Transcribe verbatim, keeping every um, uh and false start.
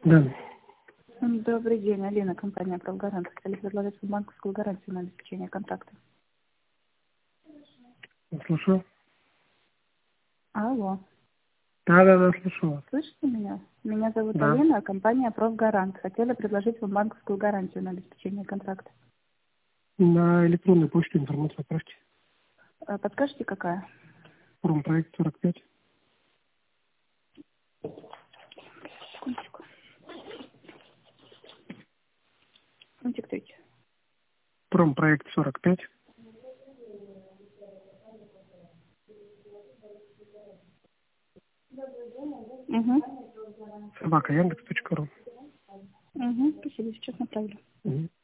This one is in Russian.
Да. Добрый день, Алина, компания «Правгарант». Хотели предложить вам банковскую гарантию на обеспечение контракта. Слушаю. Алло. Да, да, да, слушаю вас. Слышите меня? Меня зовут Да. Алина, компания «Правгарант». Хотели предложить вам банковскую гарантию на обеспечение контракта. На электронной почте информацию отправьте. А подскажете, какая? Промпроект сорок пять. Секундочку. Ну, диктуйте. Промпроект сорок пять. Угу. Собака Яндекс точка ру. Угу. Спасибо, сейчас направлю. Угу.